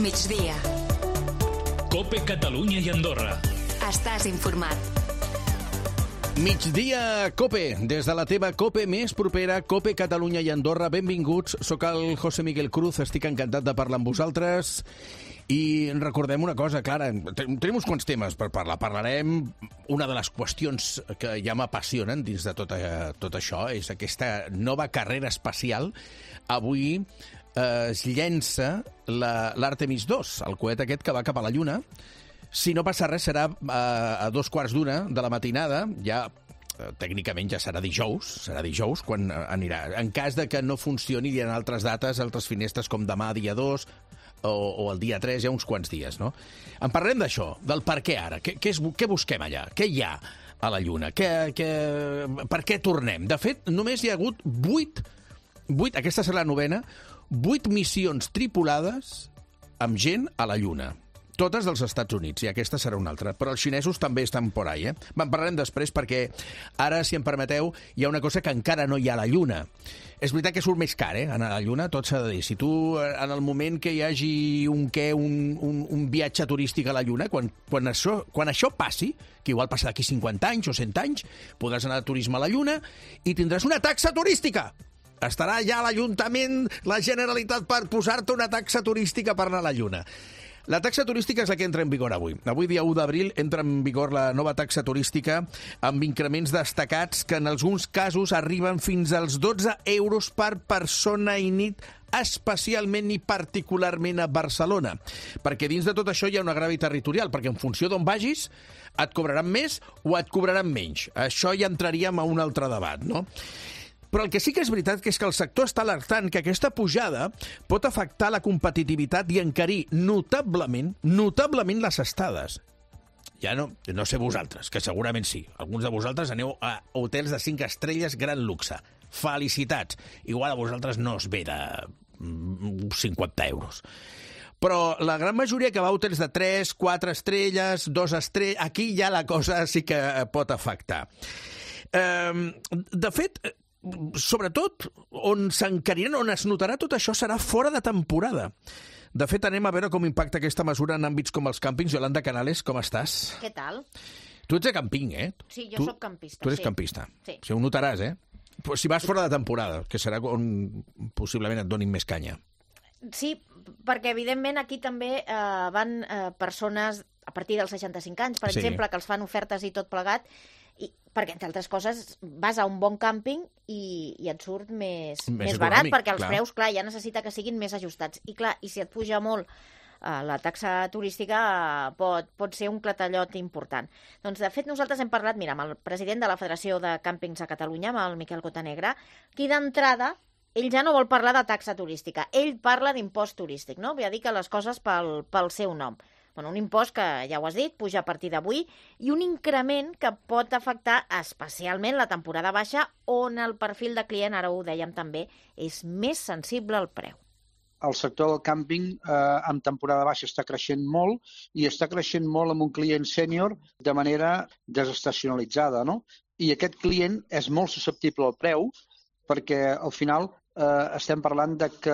Migdia. COPE Catalunya i Andorra. Estàs informat. Migdia COPE, des de la teva COPE més propera, COPE Catalunya i Andorra. Benvinguts, sóc el José Miguel Cruz, estic encantat de parlar amb vosaltres. I recordem una cosa, Clara, tenim uns quants temes per parlar. Parlarem, una de les qüestions que ja m'apassionen dins de tot això, és aquesta nova carrera espacial. Avui es llença l'Artemis 2, el coet aquest que va cap a la Lluna. Si no passa res, serà a 2:15 de la matinada, ja tècnicament ja serà dijous quan anirà. En cas de que no funcioni, hi ha altres dates, altres finestres, com demà, dia 2, o el dia 3, ja uns quants dies, no? En parlem d'això, del per què ara. Què busquem allà? Què hi ha a la Lluna? Per què tornem? De fet, només hi ha hagut 8, aquesta serà la 9ª, 8 missions tripulades amb gent a la Lluna. Totes dels Estats Units, i aquesta serà una altra. Però els xinesos també estan por ahí, eh? En parlarem després perquè ara, si em permeteu, hi ha una cosa que encara no hi ha a la Lluna. És veritat que surt més car, anar a la Lluna, tot s'ha de dir. Si tu, en el moment que hi hagi un viatge turístic a la Lluna, quan això passi, que igual passa d'aquí 50 anys o 100 anys, podràs anar de turisme a la Lluna i tindràs una taxa turística. Estarà ja l'Ajuntament, la Generalitat, per posar-te una taxa turística per anar a la Lluna. La taxa turística és la que entra en vigor avui. Avui, dia 1 d'abril, entra en vigor la nova taxa turística amb increments destacats que en alguns casos arriben fins als 12 euros per persona i nit, especialment i particularment a Barcelona. Perquè dins de tot això hi ha una gràvia territorial, perquè en funció d'on vagis et cobraran més o et cobraran menys. Això ja entraríem a un altre debat, no? Però el que sí que és veritat és que el sector està alertant que aquesta pujada pot afectar la competitivitat i encarir notablement les estades. Ja no sé vosaltres, que segurament sí. Alguns de vosaltres aneu a hotels de 5 estrelles gran luxe. Felicitats. Igual a vosaltres no us ve de 50 euros. Però la gran majoria que va a hotels de 3, 4 estrelles, 2 estrelles, aquí ja la cosa sí que pot afectar. De fet, sobretot, on s'encariran, on es notarà tot això, serà fora de temporada. De fet, anem a veure com impacta aquesta mesura en àmbits com els càmpings. Yolanda Canales, com estàs? Què tal? Tu ets de càmping, eh? Sí, jo soc campista. Tu eres campista. Sí. Si ho notaràs, eh? Però si vas fora de temporada, que serà on possiblement et donin més canya. Sí, perquè evidentment aquí també van persones a partir dels 65 anys, per exemple, que els fan ofertes i tot plegat, perquè, entre altres coses, vas a un bon càmping i et surt més barat, perquè els preus, clar, ja necessita que siguin més ajustats. I clar, i si et puja molt la taxa turística, pot ser un clatallot important. Doncs, de fet, nosaltres hem parlat, mira, amb el president de la Federació de Càmpings a Catalunya, amb el Miquel Bocanegra, qui d'entrada, ell ja no vol parlar de taxa turística, ell parla d'impost turístic, no? Ve a dir que les coses pel seu nom. Bueno, un impost que, ja ho has dit, puja a partir d'avui, i un increment que pot afectar especialment la temporada baixa, on el perfil de client, ara ho dèiem també, és més sensible al preu. El sector del càmping en temporada baixa està creixent molt i està creixent molt amb un client sènior de manera desestacionalitzada, no? I aquest client és molt susceptible al preu perquè al final estem parlant de que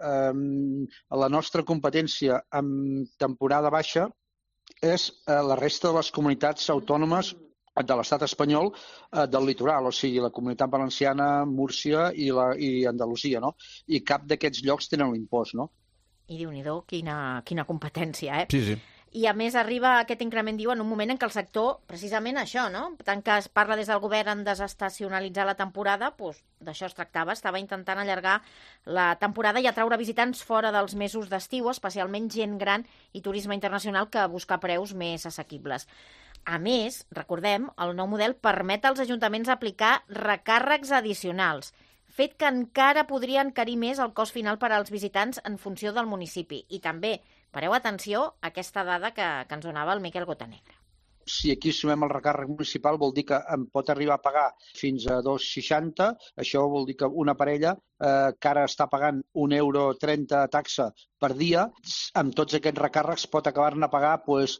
la nostra competència en temporada baixa és la resta de les comunitats autònomes de l'estat espanyol del litoral, o sigui, la Comunitat Valenciana, Múrcia i Andalusia, no? I cap d'aquests llocs tenen l'impost, no? I Déu-n'hi-do, quina competència, eh? Sí. I, a més, arriba aquest increment, diu, en un moment en què el sector, precisament això, no? Tant que es parla des del govern en desestacionalitzar la temporada, doncs d'això es tractava. Estava intentant allargar la temporada i atraure visitants fora dels mesos d'estiu, especialment gent gran i turisme internacional que busca preus més assequibles. A més, recordem, el nou model permet als ajuntaments aplicar recàrrecs addicionals, fet que encara podria encarir més el cost final per als visitants en funció del municipi. I també, pareu atenció a aquesta dada que ens donava el Miquel Bocanegra. Si aquí sumem el recàrrec municipal vol dir que em pot arribar a pagar fins a 2,60. Això vol dir que una parella que ara està pagant €1,30 taxa per dia, amb tots aquests recàrrecs pot acabar-ne a pagar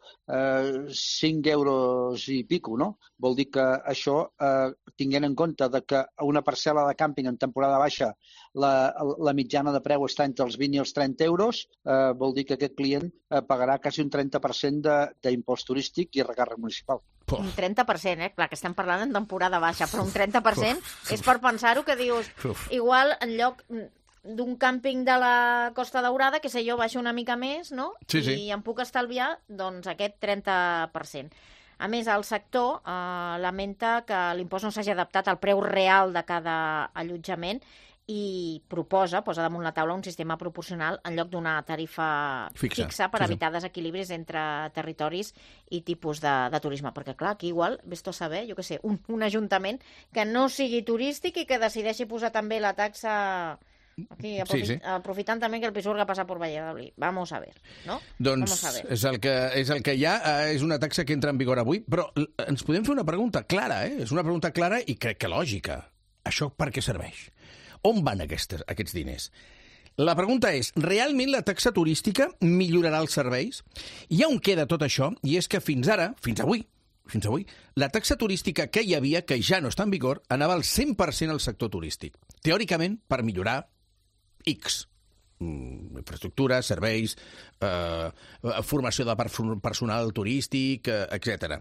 5 euros i pico, no? Vol dir que això, tinguent en compte de que una parcel·la de càmping en temporada baixa la mitjana de preu està entre els 20 i els 30 euros, vol dir que aquest client pagarà quasi un 30% d'impost turístic i recàrrec municipal. Un 30%, clar, que estem parlant en temporada baixa, però un 30% és per pensar-ho, que dius, igual en lloc d'un càmping de la Costa Daurada, que sé jo, baixo una mica més, no? Sí. I em puc estalviar, doncs, aquest 30%. A més, el sector lamenta que l'impost no s'hagi adaptat al preu real de cada allotjament i posa damunt la taula un sistema proporcional en lloc d'una tarifa fixa per evitar desequilibris entre territoris i tipus de turisme. Perquè, clar, aquí igual, vés-t'ho a saber, jo què sé, un ajuntament que no sigui turístic i que decideixi posar també la taxa aquí, aprofitant també que el Pisuerga passa per Valladolid. Vamos a ver, no? Doncs és el que hi ha, és una taxa que entra en vigor avui, però ens podem fer una pregunta clara, És una pregunta clara i crec que lògica. Això per què serveix? On van aquests diners? La pregunta és, realment la taxa turística millorarà els serveis? I on queda tot això? I és que fins avui, la taxa turística que hi havia, que ja no està en vigor, anava al 100% al sector turístic. Teòricament, per millorar X. Infraestructura, serveis, formació de personal turístic, etc.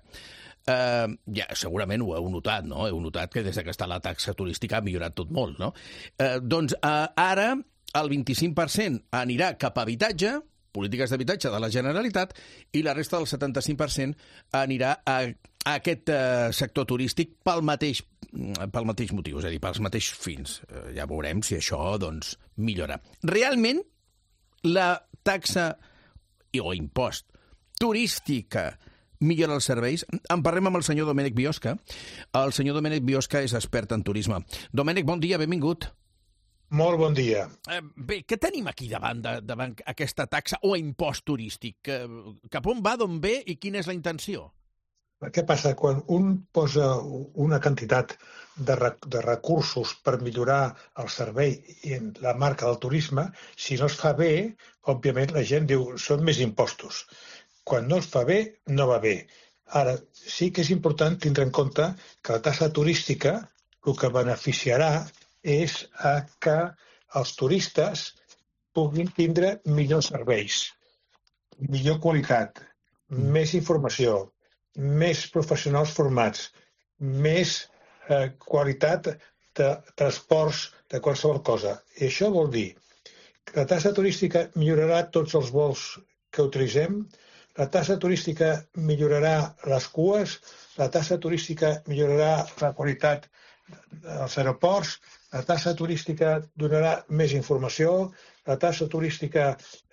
Ja, segurament ho heu notat, no? Heu notat que des que està la taxa turística ha millorat tot molt, no? Doncs ara el 25% anirà cap a habitatge, polítiques d'habitatge de la Generalitat, i la resta del 75% anirà a aquest sector turístic pel mateix motiu, és a dir, pels mateixos fins. Ja veurem si això, doncs, millora. Realment, la taxa o impost turística millora els serveis? En parlem amb el senyor Domènec Biosca. El senyor Domènec Biosca és expert en turisme. Domènec, bon dia, benvingut. Molt bon dia. Bé, què tenim aquí davant aquesta taxa o impost turístic? Cap on va, d'on ve i quina és la intenció? Què passa? Quan un posa una quantitat de recursos per millorar el servei i la marca del turisme, si no es fa bé, òbviament la gent diu són més impostos. Quan no es fa bé, no va bé. Ara, sí que és important tindre en compte que la taxa turística el que beneficiarà és que els turistes puguin tindre millors serveis, millor qualitat, més informació, més professionals formats, més qualitat de transports de qualsevol cosa. I això vol dir que la taxa turística millorarà tots els vols que utilitzem, la taxa turística millorarà les cues, la taxa turística millorarà la qualitat dels aeroports, la taxa turística donarà més informació, la taxa turística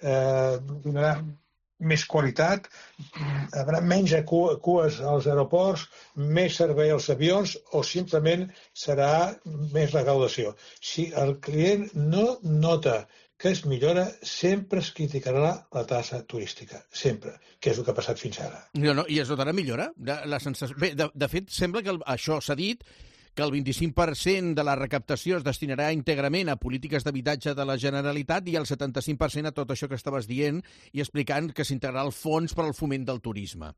donarà més qualitat, hi haurà menys cues als aeroports, més servei als avions o simplement serà més recaudació. Si el client no nota que es millora, sempre es criticarà la taxa turística, sempre, que és el que ha passat fins ara. No, i es notarà millora? Bé, de fet, sembla que això s'ha dit, que el 25% de la recaptació es destinarà íntegrament a polítiques d'habitatge de la Generalitat i el 75% a tot això que estaves dient i explicant que s'integrarà el fons per al foment del turisme.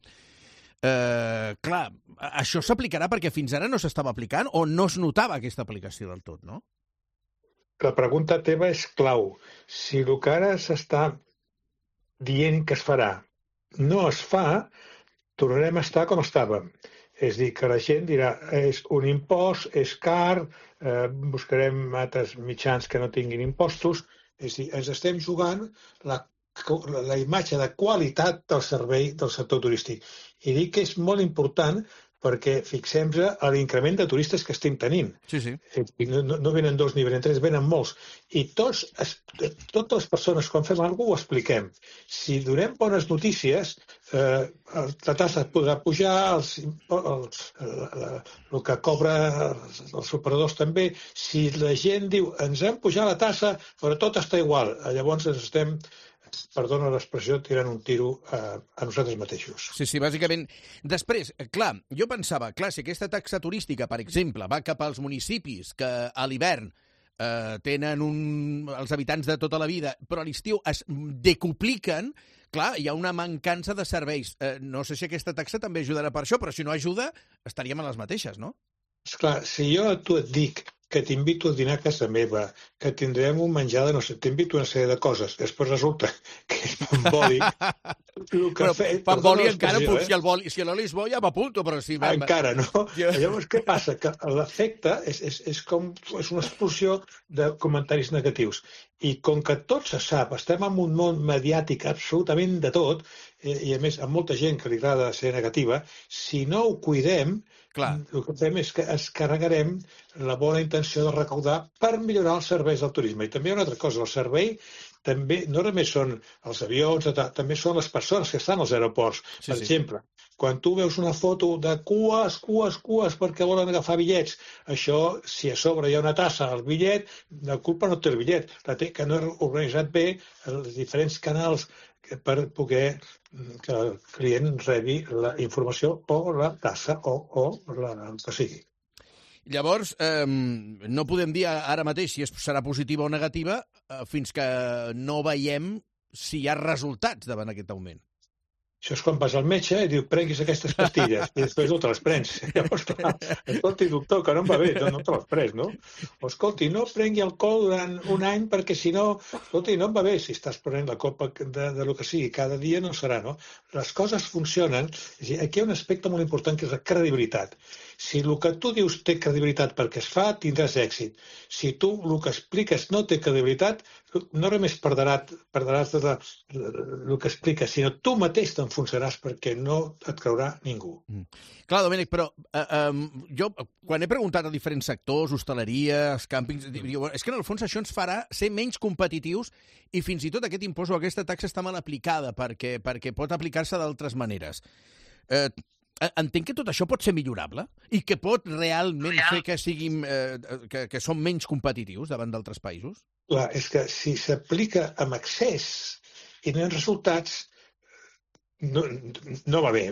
Clar, això s'aplicarà perquè fins ara no s'estava aplicant o no es notava aquesta aplicació del tot, no? La pregunta teva és clau. Si el que ara s'està dient que es farà no es fa, tornarem a estar com estàvem. És dir, que la gent dirà, és un impost, és car, buscarem altres mitjans que no tinguin impostos. És dir, ens estem jugant la imatge de qualitat del servei del sector turístic. I dic que és molt important perquè fixem-nos a l'increment de turistes que estem tenint. Sí. No venen 2 ni venen 3, venen molts. I totes les persones, quan fem alguna cosa, ho expliquem. Si donem bones notícies, la tassa podrà pujar, el que cobra els operadors també. Si la gent diu, ens hem pujat la tassa, però tot està igual, llavors ens estem, perdona l'expressió, tirant un tiro a nosaltres mateixos. Sí, bàsicament. Després, clar, jo pensava, si aquesta taxa turística, per exemple, va cap als municipis que a l'hivern tenen els habitants de tota la vida, però a l'estiu es decupliquen, clar, hi ha una mancança de serveis. No sé si aquesta taxa també ajudarà per això, però si no ajuda, estaríem a les mateixes, no? Esclar, si jo a tu et dic que t'invito a dinar a casa meva, que tindrem un menjar de no sé, t'invito una sèrie de coses, després resulta que és pamboli... Però pamboli encara, si l'oli és bo ja m'apunto, però si... Encara, no? Llavors, què passa? Que l'efecte és una explosió de comentaris negatius. I com que tot se sap, estem en un món mediàtic absolutament de tot, i a més amb molta gent que li agrada ser negativa, si no ho cuidem, clar, el que fem és que es carregarem la bona intenció de recaudar per millorar els serveis del turisme. I també hi ha una altra cosa, el servei també no només són els avions, també són les persones que estan als aeroports. Per exemple, quan tu veus una foto de cues perquè volen agafar bitllets, això, si a sobre hi ha una tassa al bitllet, la culpa no té el bitllet, la té que no he organitzat bé els diferents canals per poder que el client rebi la informació o la tassa o el que sigui. Llavors, no podem dir ara mateix si serà positiva o negativa fins que no veiem si hi ha resultats davant aquest augment. Això és quan vas al metge i diu, prenguis aquestes pastilles, i després no te les prens. Llavors, clar, escolti, doctor, que no em va bé, no te les prens, no? O escolti, no prengui alcohol durant un any perquè si no, escolti, no em va bé si estàs prenent la copa de lo que sigui, cada dia no serà, no? Les coses funcionen, aquí hi ha un aspecte molt important que és la credibilitat. Si el que tu dius té credibilitat perquè es fa, tindràs èxit. Si tu el que expliques no té credibilitat, no només perdràs el que expliques, sinó tu mateix t'enfonsaràs perquè no et creurà ningú. Clar, Domènec, però jo, quan he preguntat a diferents sectors, hostaleria, càmpings, és que en el fons això ens farà ser menys competitius i fins i tot aquest impost o aquesta taxa està mal aplicada perquè pot aplicar-se d'altres maneres. Entenc que tot això pot ser millorable i que pot realment fer que siguin que som menys competitius davant d'altres països? Clar, és que si s'aplica amb excés i no hi ha resultats, no va bé.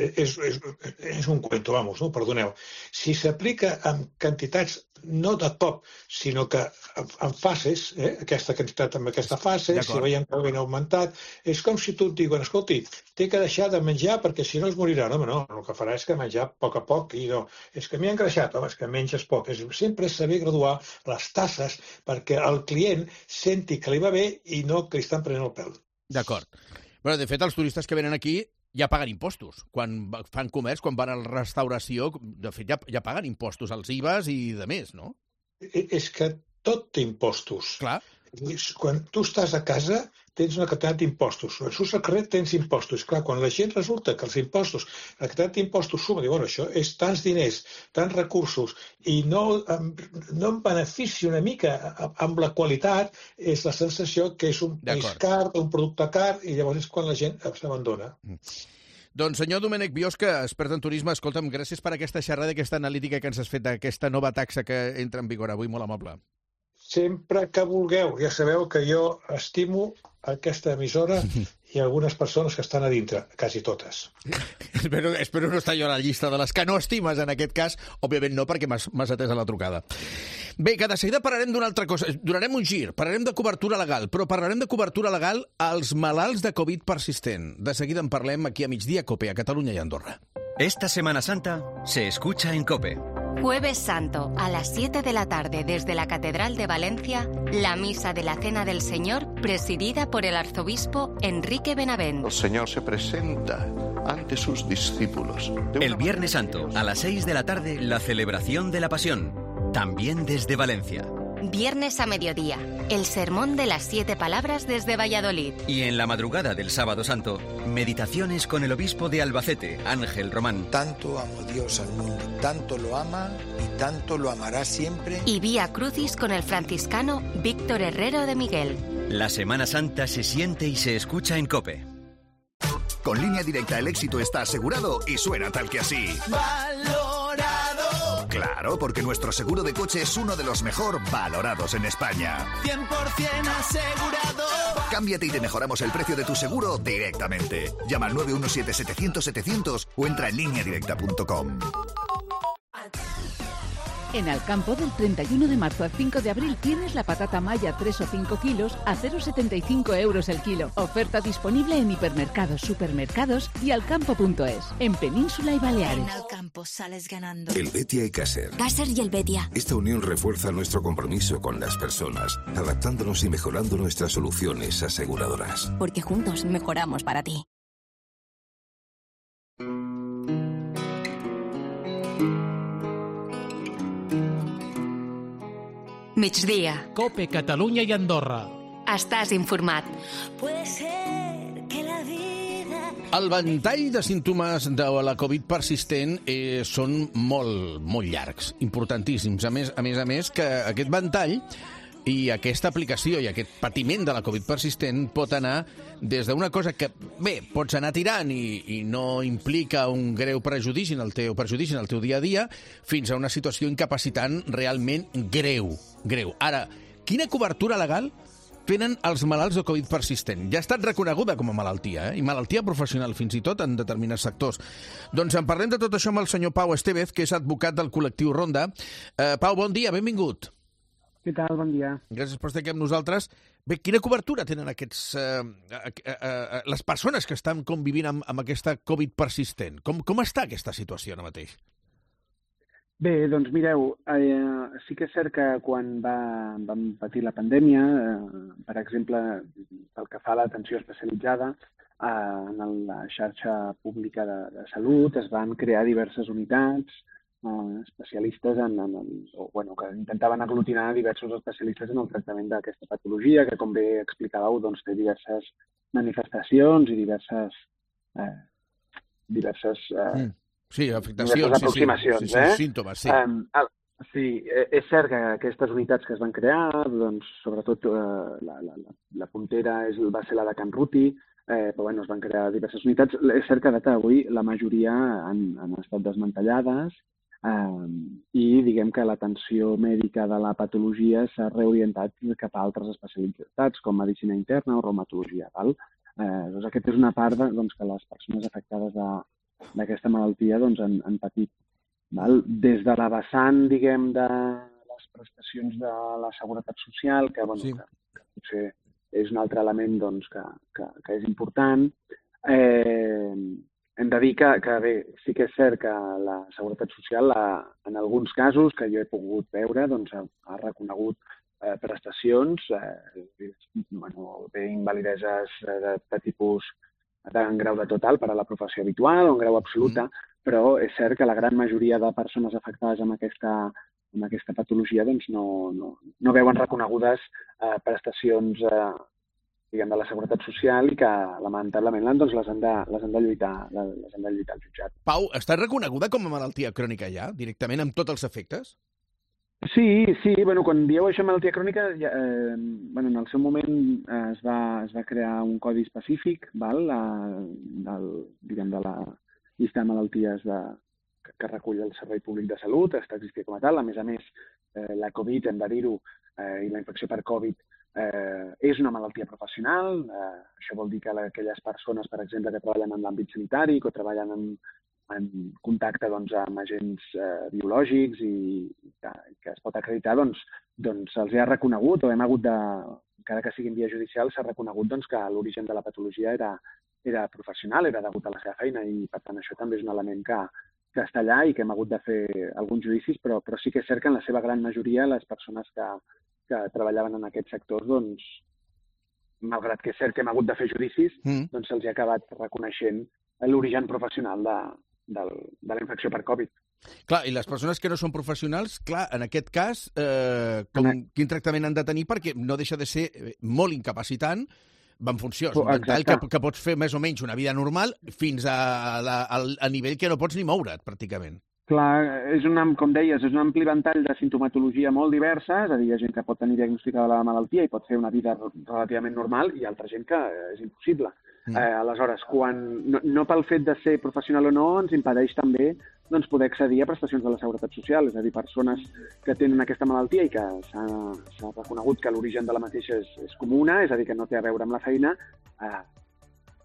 És un cuento, vamos, no? Perdoneu. Si s'aplica amb quantitats no de cop, sinó que en fases, aquesta quantitat amb aquesta fase, si veiem que ben augmentat, és com si tu et diuen, escolti, té que deixar de menjar perquè si no es morirà. No, el que farà és que menjar a poc, i no. És que m'hi ha engreixat, home, és que menges poc. Sempre és saber graduar les tasses perquè el client senti que li va bé i no que li estan prenent el pèl. D'acord. Bueno, de fet, els turistes que venen aquí ja paguen impostos. Quan fan comerç, quan van a la restauració, de fet, ja paguen impostos als IVAs i de més, no? És que tot té impostos. Clar. Quan tu estàs a casa, tens una quantitat d'impostos. Quan surts al carrer, tens impostos. Clar, quan la gent resulta que els impostos, la quantitat d'impostos suma, diu, bueno, això és tants diners, tants recursos, i no em beneficia una mica amb la qualitat, és la sensació que és un país car, un producte car, i llavors és quan la gent s'abandona. Doncs, senyor Domènec Biosca, expert en turisme, escolta'm, gràcies per aquesta xerrada, aquesta analítica que ens has fet d'aquesta nova taxa que entra en vigor avui, molt amable. Sempre que vulgueu. Ja sabeu que jo estimo aquesta emissora i algunes persones que estan a dintre, quasi totes. Espero no estar jo a la llista de les que no estimes, en aquest cas. Òbviament no, perquè m'has atès a la trucada. Bé, que de seguida parlarem d'una altra cosa. Donarem un gir, parlarem de cobertura legal, però parlarem de cobertura legal als malalts de Covid persistent. De seguida en parlem aquí a Migdia Cope, a Catalunya i a Andorra. Esta Semana Santa se escucha en COPE. Jueves Santo, a las 7 de la tarde, desde la Catedral de Valencia, la Misa de la Cena del Señor, presidida por el arzobispo Enrique Benavent. El Señor se presenta ante sus discípulos. El Viernes Santo, a las 6 de la tarde, la celebración de la Pasión, también desde Valencia. Viernes a mediodía, el sermón de las 7 palabras desde Valladolid. Y en la madrugada del Sábado Santo, meditaciones con el obispo de Albacete, Ángel Román. Tanto amó Dios al mundo, tanto lo ama y tanto lo amará siempre. Y Vía Crucis con el franciscano Víctor Herrero de Miguel. La Semana Santa se siente y se escucha en COPE. Con Línea Directa el éxito está asegurado y suena tal que así. ¡Valorado! Claro, porque nuestro seguro de coche es uno de los mejor valorados en España. 100% asegurado. Cámbiate y te mejoramos el precio de tu seguro directamente. Llama al 917-700-700 o entra en lineadirecta.com. En Alcampo, del 31 de marzo al 5 de abril, tienes la patata Maya 3 o 5 kilos a 0,75 euros el kilo. Oferta disponible en hipermercados, supermercados y alcampo.es, en Península y Baleares. En Alcampo sales ganando. El Betia y Caser. Caser y el Betia. Esta unión refuerza nuestro compromiso con las personas, adaptándonos y mejorando nuestras soluciones aseguradoras. Porque juntos mejoramos para ti. Migdia. Cope Catalunya i Andorra. Estàs informat. Puede ser que la vida... El ventall de símptomes de la Covid persistent són molt llargs, importantíssims. A més, que aquest ventall i aquesta aplicació i aquest patiment de la Covid persistent pot anar des d'una cosa que, bé, pots anar tirant i no implica un greu perjudici en el teu dia a dia, fins a una situació incapacitant realment greu. Ara, quina cobertura legal tenen els malalts de Covid persistent? Ja ha estat reconeguda com a malaltia, i malaltia professional fins i tot en determinats sectors. Doncs en parlem de tot això amb el senyor Pau Estevez, que és advocat del col·lectiu Ronda. Pau, bon dia, benvingut. Què tal? Bon dia. Gràcies per estar aquí amb nosaltres. Bé, quina cobertura tenen les persones que estan convivint amb aquesta Covid persistent? Com està aquesta situació ara mateix? Bé, doncs mireu, sí que és cert que quan vam patir la pandèmia, per exemple, pel que fa a l'atenció especialitzada, en la xarxa pública de salut es van crear diverses unitats especialistes que intentaven aglutinar diversos especialistes en el tractament d'aquesta patologia, que, com bé explicàveu, doncs, té diverses manifestacions i diverses afectacions, aproximacions. Símptomes, sí. Sí, és cert que aquestes unitats que es van crear, doncs, sobretot la puntera va ser la de Can Ruti, però es van crear diverses unitats. És cert que a data d'avui la majoria han estat desmantellades, i diguem que l'atenció mèdica de la patologia s'ha reorientat cap a altres especialitats, com medicina interna o reumatologia. Doncs aquesta és una part que les persones afectades d'aquesta malaltia han patit. Des de la vessant, diguem, de les prestacions de la Seguretat Social, que potser és un altre element que és important. Hem de dir que bé, sí que és cert que la Seguretat Social, en alguns casos que jo he pogut veure, ha reconegut prestacions, invalideses de tipus en grau de total per a la professió habitual o en grau absoluta, però és cert que la gran majoria de persones afectades amb aquesta patologia no veuen reconegudes prestacions de la Seguretat Social i que, lamentablement, les han de lluitar al jutjat. Pau, està reconeguda com a malaltia crònica ja, directament, amb tots els efectes? Sí. Quan dieu això malaltia crònica, en el seu moment es va crear un codi específic de la llista de malalties que recull el Servei Públic de Salut, està existint com a tal. A més, la Covid, hem de dir-ho, i la infecció per Covid és una malaltia professional. Això vol dir que aquelles persones, per exemple, que treballen en l'àmbit sanitari, que treballen en contacte amb agents biològics i que es pot acreditar, se'ls ha reconegut, o hem hagut de, encara que sigui en via judicial, s'ha reconegut que l'origen de la patologia era professional, era degut a la seva feina, i per tant això també és un element que està allà i que hem hagut de fer alguns judicis, però sí que és cert que en la seva gran majoria les persones que treballaven en aquests sectors, malgrat que és cert que hem hagut de fer judicis, se'ls ha acabat reconeixent l'origen professional de la infecció per Covid. Clar, i les persones que no són professionals, clar, en aquest cas, quin tractament han de tenir? Perquè no deixa de ser molt incapacitant, en funció, és un ventall que pots fer més o menys una vida normal fins a nivell que no pots ni moure't, pràcticament. Clar, com deies, és un ampli ventall de sintomatologia molt diversa, és a dir, hi ha gent que pot tenir diagnosticada la malaltia i pot fer una vida relativament normal i altra gent que és impossible. Aleshores, no pel fet de ser professional o no, ens impedeix també poder accedir a prestacions de la Seguretat Social, és a dir, persones que tenen aquesta malaltia i que s'ha reconegut que l'origen de la mateixa és comuna, és a dir, que no té a veure amb la feina,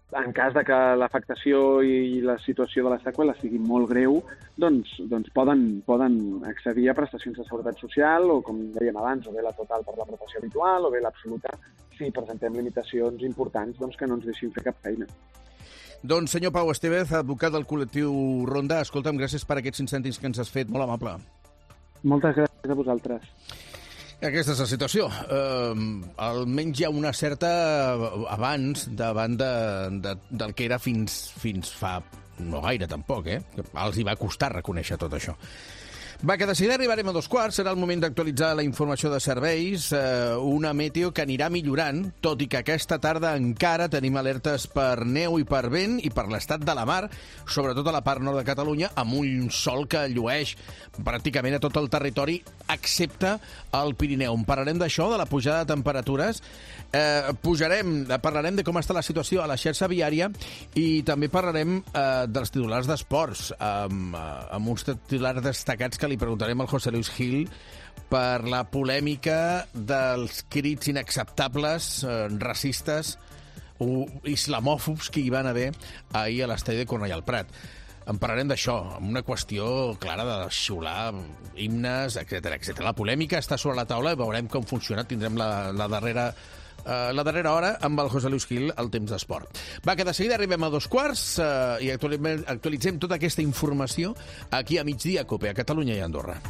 en cas de que l'afectació i la situació de la seqüela sigui molt greu, doncs poden accedir a prestacions de seguretat social o, com dèiem abans, o bé la total per la prestació habitual o bé l'absoluta si presentem limitacions importants que no ens deixin fer cap feina. Doncs, senyor Pau Estevez, advocat del col·lectiu Ronda, escolta'm, gràcies per aquests 5 cèntims que ens has fet, molt amable. Moltes gràcies a vosaltres. Aquesta és la situació. Almenys hi ha una certa avanç davant del que era fins fa no gaire, tampoc, Els hi va costar reconèixer tot això. Va, que de seguida arribarem a 2:15, serà el moment d'actualitzar la informació de serveis, una meteo que anirà millorant, tot i que aquesta tarda encara tenim alertes per neu i per vent i per l'estat de la mar, sobretot a la part nord de Catalunya, amb un sol que llueix pràcticament a tot el territori, excepte al Pirineu. En parlarem d'això, de la pujada de temperatures, parlarem de com està la situació a la xarxa viària i també parlarem dels titulars d'esports, amb uns titulars destacats que li preguntarem al José Luis Gil per la polèmica dels crits inacceptables, racistes o islamòfobs que hi van haver ahir a l'estadi de Cornellà al Prat. En parlarem d'això, amb una qüestió clara de xiular himnes, etc. La polèmica està sobre la taula i veurem com funciona. Tindrem la darrera hora amb el José Luis Gil al temps d'esport. Va, que de seguida arribem a 2:15 i actualitzem tota aquesta informació aquí a Migdia Cope, a Catalunya i a Andorra.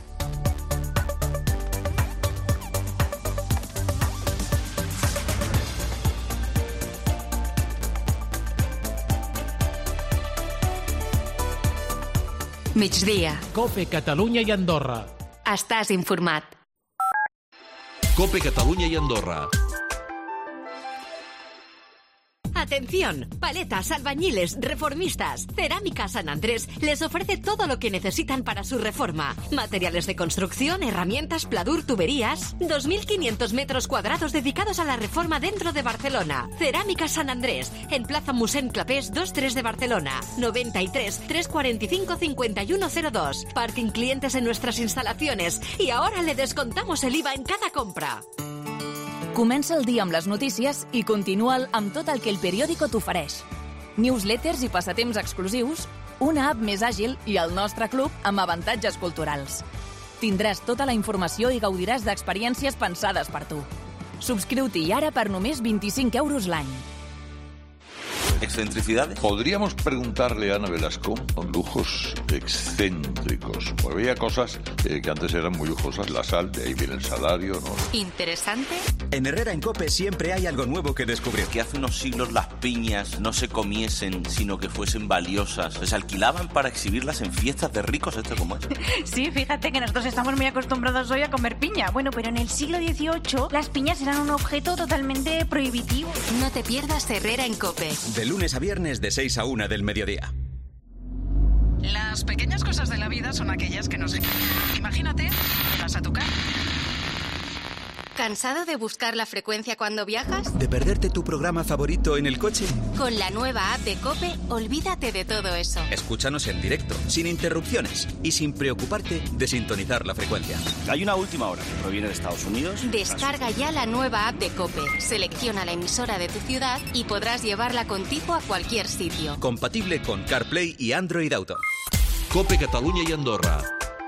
Migdia. Cope, Catalunya i Andorra. Estàs informat. Cope, Catalunya i Andorra. Atención, paletas, albañiles, reformistas. Cerámica San Andrés les ofrece todo lo que necesitan para su reforma. Materiales de construcción, herramientas, pladur, tuberías. 2.500 metros cuadrados dedicados a la reforma dentro de Barcelona. Cerámica San Andrés, en Plaza Mossèn Clapés 2-3 de Barcelona. 93 345 5102. Parking clientes en nuestras instalaciones. Y ahora le descontamos el IVA en cada compra. Comença el dia amb les notícies i continua'l amb tot el que el periòdico t'ofereix. Newsletters i passatemps exclusius, una app més àgil i el nostre club amb avantatges culturals. Tindràs tota la informació i gaudiràs d'experiències pensades per tu. Subscriu-t'hi ara per només 25 euros l'any. Excentricidades. Podríamos preguntarle a Ana Velasco con lujos excéntricos. Pues había cosas que antes eran muy lujosas. La sal, de ahí viene el salario, ¿no? ¿Interesante? En Herrera en COPE siempre hay algo nuevo que descubrir. Que hace unos siglos las piñas no se comiesen, sino que fuesen valiosas. Se alquilaban para exhibirlas en fiestas de ricos, ¿esto cómo es? Sí, fíjate que nosotros estamos muy acostumbrados hoy a comer piña. Bueno, pero en el siglo XVIII las piñas eran un objeto totalmente prohibitivo. No te pierdas Herrera en COPE. De lunes a viernes de 6 a 1 del mediodía. Las pequeñas cosas de la vida son aquellas que nos... Imagínate, llegas a tu casa. ¿Cansado de buscar la frecuencia cuando viajas? ¿De perderte tu programa favorito en el coche? Con la nueva app de COPE, olvídate de todo eso. Escúchanos en directo, sin interrupciones y sin preocuparte de sintonizar la frecuencia. Hay una última hora que proviene de Estados Unidos. Descarga ya la nueva app de COPE. Selecciona la emisora de tu ciudad y podrás llevarla contigo a cualquier sitio. Compatible con CarPlay y Android Auto. Cope, Catalunya i Andorra.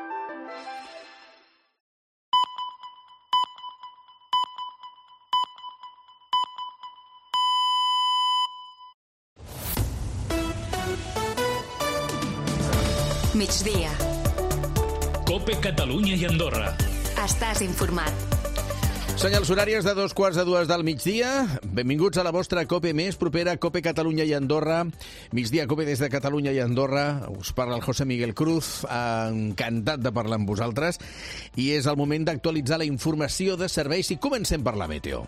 Migdia. Cope, Catalunya i Andorra. Estàs informat. Senyals horàries de 2:15 del migdia. Benvinguts a la vostra Cope més propera, Cope Catalunya i Andorra. Migdia Cope des de Catalunya i Andorra. Us parla el José Miguel Cruz, encantat de parlar amb vosaltres. I és el moment d'actualitzar la informació de serveis i comencem per la meteo.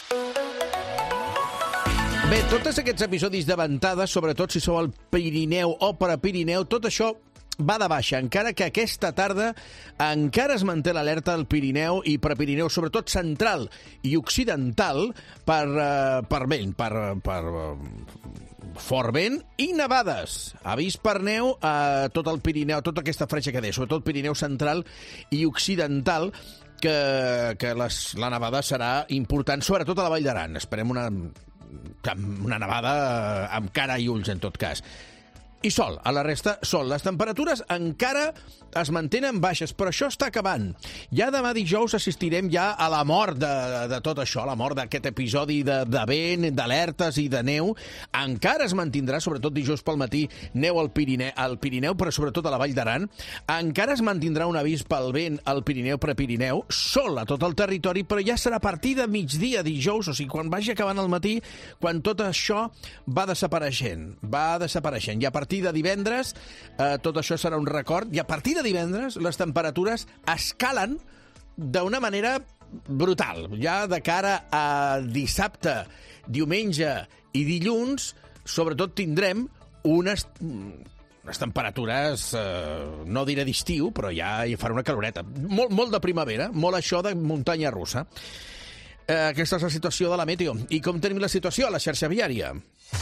Bé, tots aquests episodis de ventada, sobretot si sou al Pirineu o Prepirineu, tot això va de baixa, encara que aquesta tarda encara es manté l'alerta al Pirineu i Prepirineu, sobretot central i occidental, per vent, per fort vent i nevades. Avís per neu a tot el Pirineu, tota aquesta freixa que deia, sobretot Pirineu central i occidental, que la nevada serà important, sobretot a la Vall d'Aran. Esperem amb una nevada amb cara i ulls, en tot cas. I sol, a la resta, sol. Les temperatures encara es mantenen baixes, però això està acabant. Ja demà dijous assistirem ja a la mort de tot això, la mort d'aquest episodi de vent, d'alertes i de neu. Encara es mantindrà, sobretot dijous pel matí, neu al Pirineu, però sobretot a la Vall d'Aran. Encara es mantindrà un avís pel vent al Pirineu, Prepirineu, sol a tot el territori, però ja serà a partir de migdia dijous, o sigui, quan vagi acabant el matí, quan tot això va desapareixent. I a partir de divendres tot això serà un record, i a partir de divendres les temperatures escalen d'una manera brutal. Ja de cara a dissabte, diumenge i dilluns, sobretot tindrem unes temperatures, no diré d'estiu, però ja hi farà una caloreta. Molt de primavera, molt això de muntanya russa. Aquesta és la situació de la meteo. I com tenim la situació a la xarxa viària?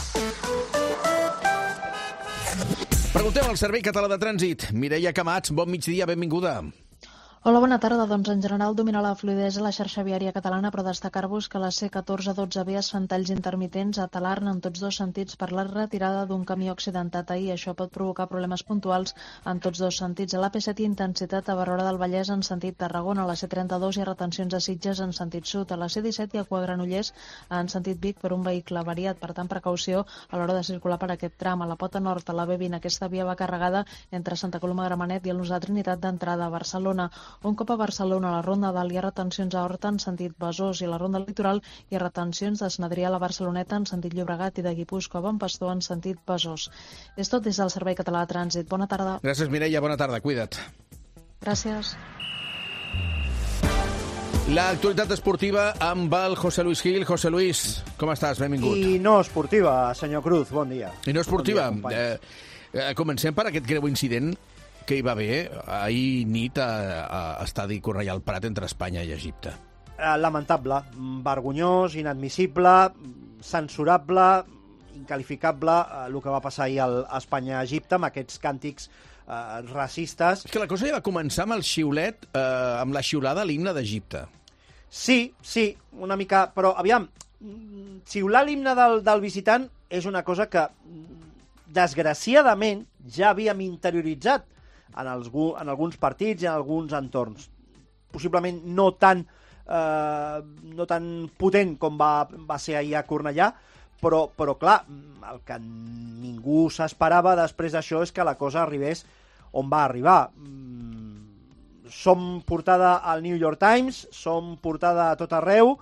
Preguntem al Servei Català de Trànsit. Mireia Camats, bon migdia, benvinguda. Hola, bona tarda. Doncs en general domina la fluïdesa a la xarxa viària catalana, però destacar-vos que la C14-12B es fan talls intermitents a Talarn en tots dos sentits per la retirada d'un camió accidentat ahir. Això pot provocar problemes puntuals en tots dos sentits. A l'AP7 intensitat a Barberà del Vallès en sentit Tarragona, a la C32 hi ha retencions a Sitges en sentit sud, a la C17 hi ha Granollers en sentit Vic per un vehicle variat. Per tant, precaució a l'hora de circular per aquest tram. A la pota nord, a la B20, aquesta via va carregada entre Santa Coloma de Gramenet i el Nus de Trinitat d'entrada a Barcelona. Un cop a Barcelona, a la Ronda Dalt hi ha retencions a Horta en sentit Besòs i a la Ronda Litoral hi ha retencions d'Esnadrià a la Barceloneta en sentit Llobregat i de Guipúscoa a Bon Pastor en sentit Besòs. És tot des del Servei Català de Trànsit. Bona tarda. Gràcies, Mireia. Bona tarda. Cuida't. Gràcies. L'actualitat esportiva amb el José Luis Gil. José Luis, com estàs? Benvingut. I no esportiva, senyor Cruz. Bon dia. I no esportiva. Bon dia, comencem per aquest greu incident que hi va haver ahir nit a Estadi Cornellà al Prat entre Espanya i Egipte. Lamentable, vergonyós, inadmissible, censurable, incalificable el que va passar ahir a Espanya-Egipte amb aquests càntics racistes. És que la cosa ja va començar amb el xiulet, amb la xiulada a l'himne d'Egipte. Sí, una mica, però aviam, xiular l'himne del visitant és una cosa que desgraciadament ja havíem interioritzat en alguns partits i en alguns entorns. Possiblement no tan potent com va ser ahir a Cornellà, però clar, el que ningú s'esperava després d'això és que la cosa arribés on va arribar. Som portada al New York Times, som portada a tot arreu.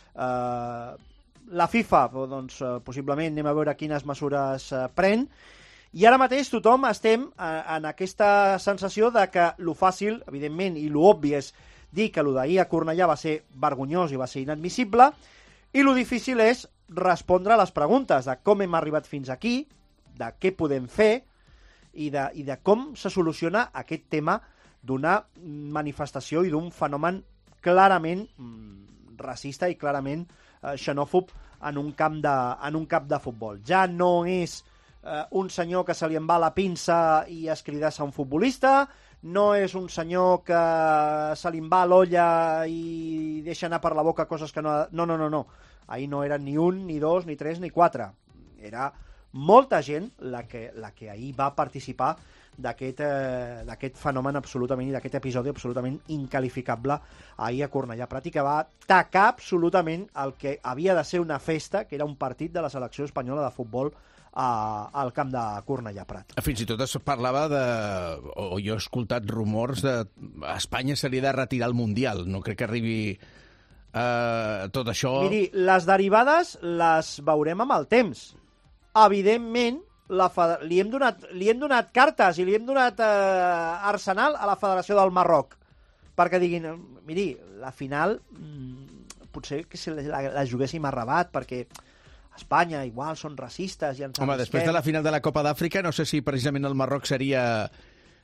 La FIFA, doncs, possiblement anem a veure quines mesures pren. I ara mateix tothom estem en aquesta sensació de que lo fàcil, evidentment, i lo obvi és dir que lo d'ahir a Cornellà va ser vergonyós i va ser inadmissible, i lo difícil és respondre a les preguntes de com hem arribat fins aquí, de què podem fer i de com se soluciona aquest tema d'una manifestació i d'un fenomen clarament racista i clarament xenòfob en un camp de futbol. Ja no és un senyor que se li en va la pinça i es cridassa un futbolista, no és un senyor que se li en va l'olla i deixa anar per la boca coses que no... No. Ahir no eren ni un, ni dos, ni tres, ni quatre. Era molta gent la que ahir va participar d'aquest fenomen absolutament i d'aquest episodi absolutament incalificable ahir a Cornellà Prat i que va tacar absolutament el que havia de ser una festa, que era un partit de la selecció espanyola de futbol al camp de Cornellà Prat. Fins i tot es parlava o jo he escoltat rumors de Espanya s'hauria de retirar el Mundial. No crec que arribi tot això... Miri, les derivades les veurem amb el temps. Evidentment, li hem donat cartes i li hem donat arsenal a la Federació del Marroc perquè diguin, miri, la final potser que si la juguéssim a Rabat perquè Espanya igual són racistes i ens Home, després de la final de la Copa d'Àfrica no sé si precisament el Marroc seria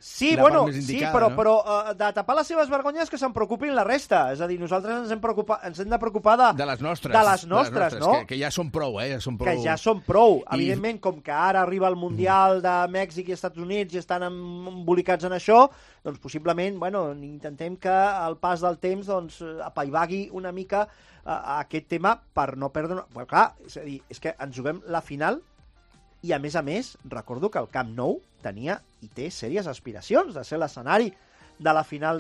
Sí, la bueno, part més indicada, sí, no? però de tapar les seves vergonyes que se'n preocupin la resta. És a dir, nosaltres ens hem de preocupar de les nostres. De les nostres, no? Que ja són prou, ja són prou. Que ja són prou. Evidentment, com que ara arriba el Mundial de Mèxic i Estats Units i estan embolicats en això, doncs possiblement, bueno, intentem que al pas del temps doncs, apaivagui una mica aquest tema per no perdre... Bueno, clar, és a dir, és que ens juguem la final i, a més, recordo que el Camp Nou tenia i té sèries aspiracions de ser l'escenari de la final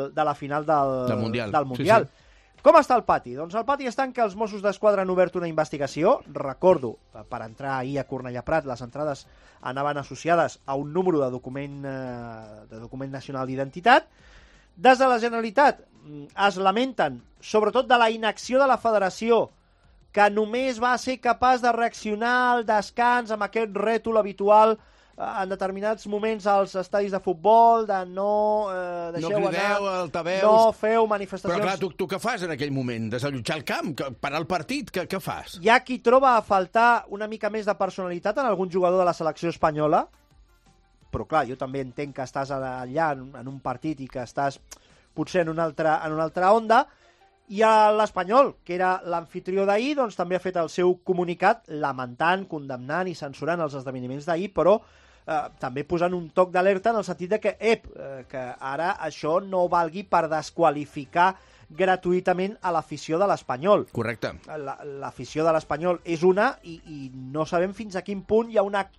del Mundial. Sí, sí. Com està el pati? Doncs el pati està en que els Mossos d'Esquadra han obert una investigació. Recordo, per entrar ahir a Cornellà Prat, les entrades anaven associades a un número de document nacional d'identitat. Des de la Generalitat es lamenten, sobretot de la inacció de la Federació, que només va ser capaç de reaccionar al descans amb aquest rètol habitual en determinats moments als estadis de futbol, de no deixeu no crideu, anar, altaveus, no feu manifestacions... Però clar, tu què fas en aquell moment? Desallotjar el camp? Parar el partit? Què fas? Hi ha qui troba a faltar una mica més de personalitat en algun jugador de la selecció espanyola, però clar, jo també entenc que estàs allà en un partit i que estàs potser en una altra onda. I l'Espanyol, que era l'anfitrió d'ahir, doncs també ha fet el seu comunicat lamentant, condemnant i censurant els esdeveniments d'ahir, però també posant un toc d'alerta en el sentit de que ara això no valgui per desqualificar gratuïtament a l'afició de l'Espanyol. Correcte. L'afició de l'Espanyol és una i no sabem fins a quin punt hi ha una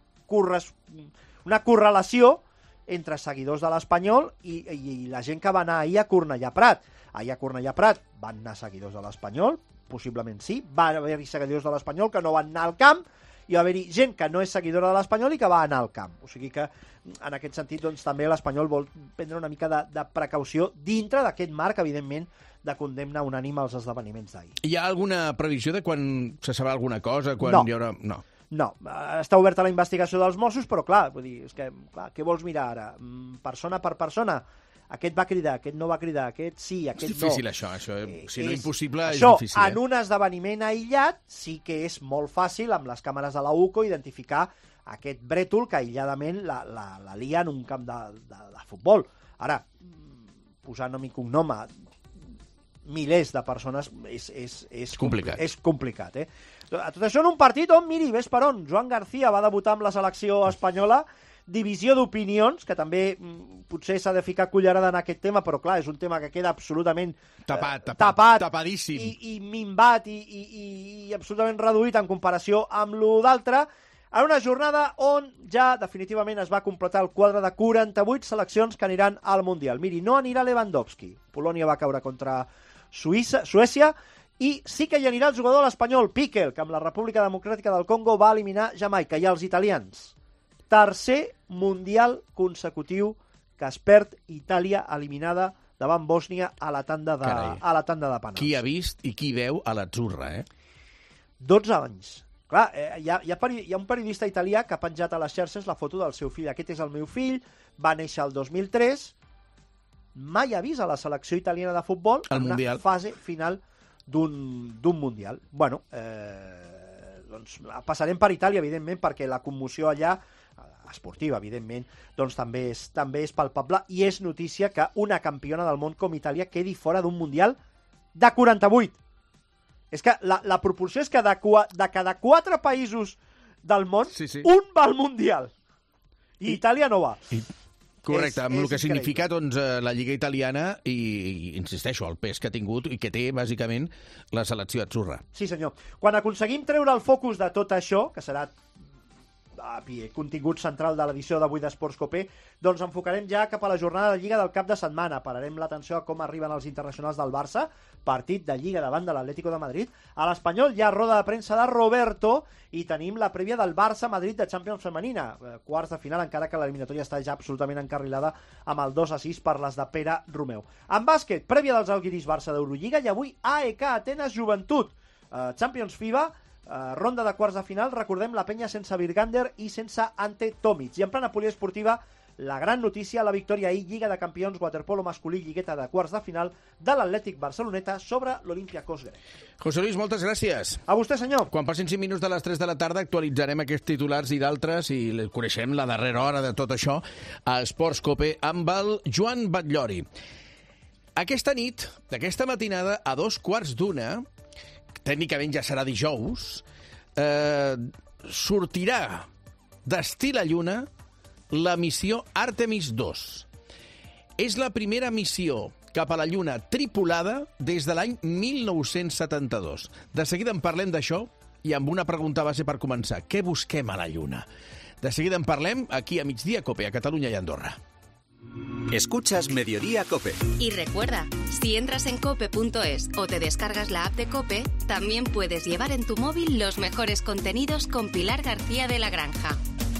correlació entre seguidors de l'Espanyol i la gent que va anar ahir a Cornellà Prat. Ahir a Cornellà Prat van anar seguidors de l'Espanyol, possiblement sí, va haver-hi seguidors de l'Espanyol que no van anar al camp, i va haver-hi gent que no és seguidora de l'Espanyol i que va anar al camp. O sigui que, en aquest sentit, doncs, també l'Espanyol vol prendre una mica de precaució dintre d'aquest marc, evidentment, de condemna unànime als esdeveniments d'ahir. Hi ha alguna previsió de quan se sabrà alguna cosa? Quan no. Hi haurà... No, està oberta la investigació dels Mossos, però clar, vull dir, és que, clar, què vols mirar ara? Persona per persona? Aquest va cridar, aquest no va cridar, aquest sí, aquest no. És difícil això. Si no impossible, això, és difícil. En un esdeveniment aïllat sí que és molt fàcil, amb les càmeres de la UCO, identificar aquest brètol que aïlladament la lia en un camp de futbol. Ara, posar nom i cognom a milers de persones és complicat. És complicat, Tot això en un partit on, miri, ves per on, Joan García va debutar amb la selecció espanyola, divisió d'opinions, que també potser s'ha de ficar cullerada en aquest tema, però clar, és un tema que queda absolutament tapadíssim i minvat i absolutament reduït en comparació amb lo d'altre, en una jornada on ja definitivament es va completar el quadre de 48 seleccions que aniran al Mundial. Miri, no anirà Lewandowski, Polònia va caure contra Suècia, i sí que hi anirà el jugador de l'Espanyol, Piqué, que amb la República Democràtica del Congo va eliminar Jamaica, i els italians. Tercer Mundial consecutiu que es perd Itàlia eliminada davant Bòsnia a la tanda de penals. Qui ha vist i qui veu a l'Azzurra, 12 anys. Clar, hi ha un periodista italià que ha penjat a les xarxes la foto del seu fill. Aquest és el meu fill, va néixer el 2003, mai ha vist a la selecció italiana de futbol en una fase final d'un Mundial. Bueno, doncs passarem per Itàlia, evidentment, perquè la commoció allà, esportiva, evidentment, doncs també és palpable, i és notícia que una campiona del món com Itàlia quedi fora d'un Mundial de 48. És que la proporció és que de cada 4 països del món, un va al Mundial. I Itàlia no va. Correcte, amb el que significa doncs, la Lliga Italiana i, insisteixo, el pes que ha tingut i que té, bàsicament, la selecció atzurra. Sí, senyor. Quan aconseguim treure el focus de tot això, que serà contingut central de l'edició d'avui d'Esports Copé, doncs enfocarem ja cap a la jornada de Lliga del cap de setmana. Pararem l'atenció a com arriben els internacionals del Barça, partit de Lliga davant de l'Atlético de Madrid. A l'Espanyol hi ha roda de premsa de Roberto i tenim la prèvia del Barça-Madrid de Champions femenina. Quarts de final, encara que l'eliminatòria està ja absolutament encarrilada amb el 2-6 per les de Pere Romeu. En bàsquet, prèvia dels Alguiris Barça d'Eurolliga i avui AEK Atenes Joventut. Champions FIBA, ronda de quarts de final, recordem la penya sense Virgander i sense Ante Tomic. I en plana poliesportiva, la gran notícia, la victòria ahir, Lliga de Campions, waterpolo masculí, lligueta de quarts de final de l'Atlètic Barceloneta sobre l'Olympiacos grec. José Luis, moltes gràcies. A vostè, senyor. Quan passin 5 minuts de les 3 de la tarda actualitzarem aquests titulars i d'altres i coneixem la darrera hora de tot això a Esports Cope amb el Joan Batllori. Aquesta nit, aquesta matinada, a 2:15, tècnicament ja serà dijous, sortirà d'Estil a Lluna la missió Artemis 2. És la primera missió cap a la Lluna tripulada des de l'any 1972. De seguida en parlem d'això i amb una pregunta base per començar. Què busquem a la Lluna? De seguida en parlem aquí a Migdia Cope, a Catalunya i Andorra. Escuchas Mediodía Cope. Y recuerda, si entras en cope.es o te descargas la app de Cope, también puedes llevar en tu móvil los mejores contenidos con Pilar García de la Granja.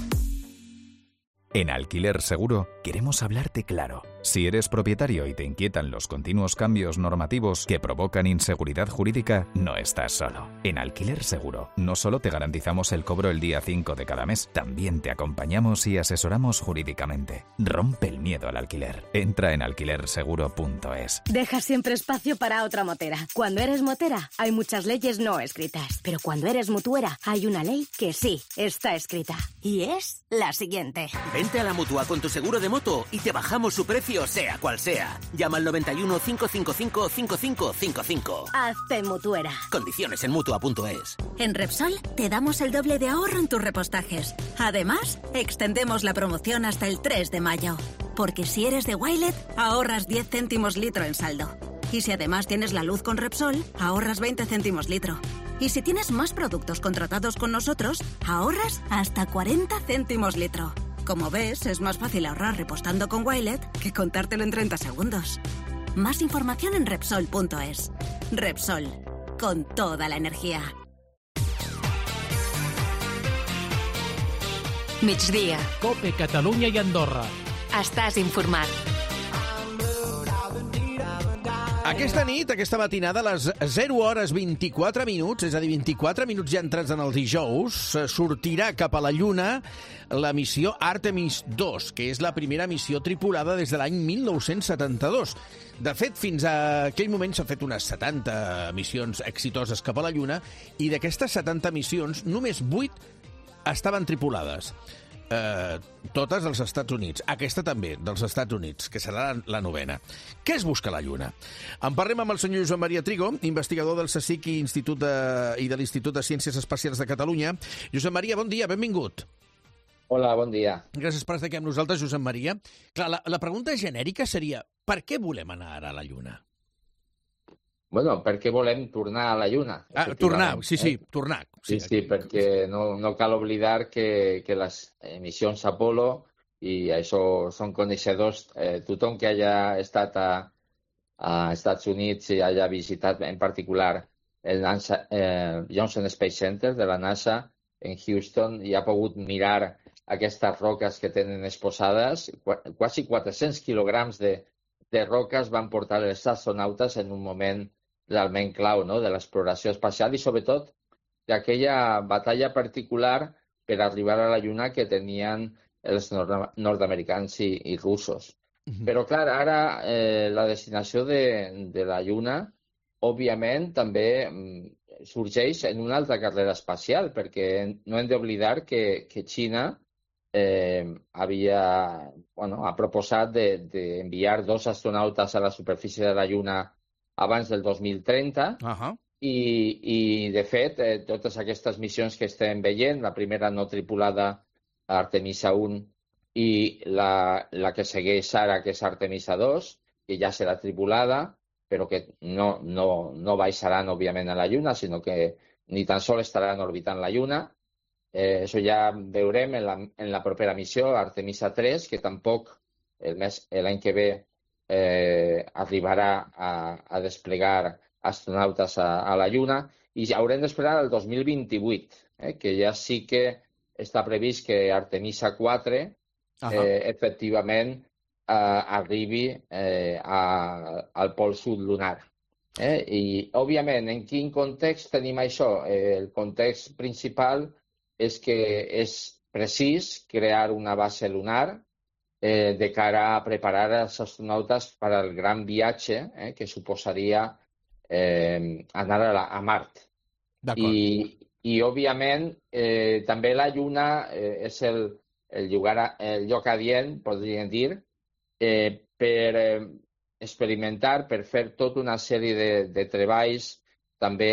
En Alquiler Seguro queremos hablarte claro. Si eres propietario y te inquietan los continuos cambios normativos que provocan inseguridad jurídica, no estás solo. En Alquiler Seguro no solo te garantizamos el cobro el día 5 de cada mes, también te acompañamos y asesoramos jurídicamente. Rompe el miedo al alquiler. Entra en alquilerseguro.es. Deja siempre espacio para otra motera. Cuando eres motera, hay muchas leyes no escritas. Pero cuando eres mutuera, hay una ley que sí está escrita. Y es la siguiente. Vente a la Mutua con tu seguro de moto y te bajamos su precio sea cual sea. Llama al 91 555 5555. Hazte mutuera. Condiciones en Mutua.es. En Repsol te damos el doble de ahorro en tus repostajes. Además, extendemos la promoción hasta el 3 de mayo. Porque si eres de Wilet, ahorras 10 céntimos litro en saldo. Y si además tienes la luz con Repsol, ahorras 20 céntimos litro. Y si tienes más productos contratados con nosotros, ahorras hasta 40 céntimos litro. Como ves, es más fácil ahorrar repostando con Wilet que contártelo en 30 segundos. Más información en Repsol.es. Repsol, con toda la energía. Migdia. Cope, Catalunya i Andorra. Estàs informat. Aquesta nit, aquesta matinada, a les 0:24, és a dir, 24 minuts ja entrats en el dijous, sortirà cap a la Lluna la missió Artemis 2, que és la primera missió tripulada des de l'any 1972. De fet, fins a aquell moment s'han fet unes 70 missions exitoses cap a la Lluna i d'aquestes 70 missions, només 8 estaven tripulades. Totes als Estats Units. Aquesta també, dels Estats Units, que serà la 9ª. Què es busca a la Lluna? En parlem amb el senyor Josep Maria Trigo, investigador del CSIC i de l'Institut de Ciències Espacials de Catalunya. Josep Maria, bon dia, benvingut. Hola, bon dia. Gràcies per estar aquí amb nosaltres, Josep Maria. Clar, la pregunta genèrica seria, per què volem anar ara a la Lluna? Bueno, perquè volem tornar a la Lluna. Tornar, tornar. Sí, perquè no cal oblidar que les missions Apolo, i això són coneixedors, tothom que haya estat a Estats Units i haya visitat en particular el Johnson Space Center de la NASA en Houston i ha pogut mirar aquestes roques que tenen exposades, quasi 400 quilograms de roques van portar els astronautes en un moment realment clau, no?, de l'exploració espacial i sobretot d'aquella batalla particular per arribar a la Lluna que tenien els nord-americans i russos. Però, clar, ara la destinació de la Lluna, òbviament, també sorgeix en una altra carrera espacial, perquè no hem d'oblidar que Xina ha proposat d'enviar 2 astronautes a la superfície de la Lluna abans del 2030 i, de fet, totes aquestes missions que estem veient, la primera no tripulada, Artemisa 1, i la que segueix ara, que és Artemisa 2, que ja serà tripulada, però que no baixaran, òbviament, a la Lluna, sinó que ni tan sols estaran orbitant la Lluna. Això ja veurem en la propera missió, Artemisa 3, que tampoc l'any que ve arribarà a desplegar astronautes a la Lluna, i haurem d'esperar el 2028, que ja sí que està previst que Artemisa 4 efectivament arribi al pol sud lunar. I, òbviament, en quin context tenim això? El context principal és que és precís crear una base lunar de cara a preparar els astronautes per al gran viatge que suposaria anar a Mart. I òbviament, també la Lluna és el lloc adient, podríem dir, per experimentar, per fer tota una sèrie de treballs, també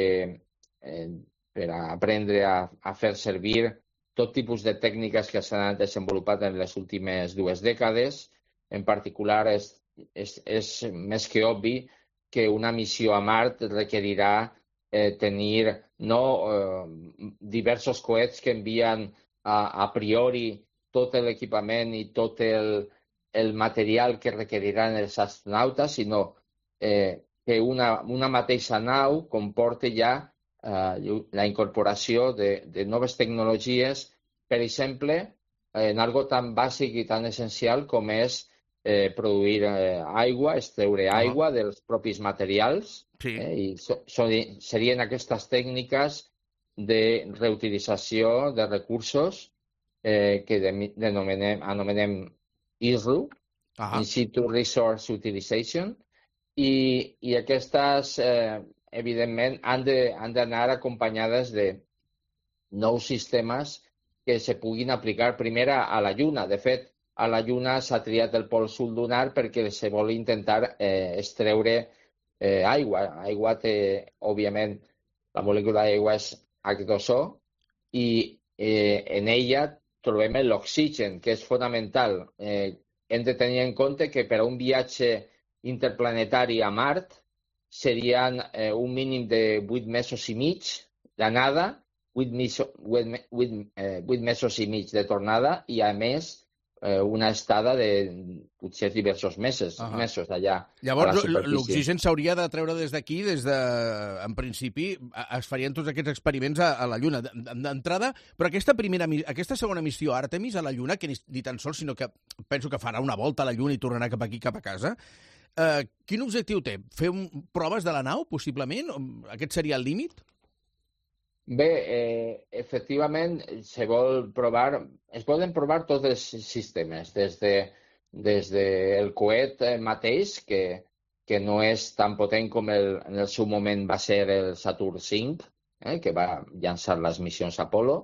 per aprendre a fer servir tot tipus de tècniques que s'han desenvolupat en les últimes 2 dècades. En particular, és més que obvi que una missió a Mart requerirà tenir diversos coets que envien a priori tot l'equipament i tot el material que requeriran els astronautes, sinó que una mateixa nau comporta ja la incorporació de noves tecnologies, per exemple, en algo tan bàsic i tan essencial com és produir aigua, extreure aigua dels propis materials, i serien aquestes tècniques de reutilització de recursos que anomenem ISRU, In Situ Resource Utilization, i aquestes, evidentment, han d'anar acompanyades de nous sistemes que se puguin aplicar primer a la Lluna. De fet, a la Lluna s'ha triat el pol sud lunar perquè se vol intentar extreure aigua. Aigua té, òbviament, la molècula d'aigua és H2O i en ella trobem l'oxigen, que és fonamental. Hem de tenir en compte que per a un viatge interplanetari a Mart serien un mínim de 8 mesos i mig d'anada, 8 mesos i mig de tornada i, a més, una estada de potser diversos mesos allà. Llavors, l'oxigen s'hauria de treure des d'aquí, en principi, es farien tots aquests experiments a la Lluna. D'entrada, però aquesta segona missió Àrtemis a la Lluna, que ni tan sols, sinó que penso que farà una volta a la Lluna i tornarà cap aquí, cap a casa, quin objectiu té? Fer proves de la nau, possiblement? Aquest seria el límit? Bé, efectivament, es poden provar tots els sistemes, des del coet mateix, que no és tan potent com en el seu moment va ser el Saturn V, que va llançar les missions Apollo.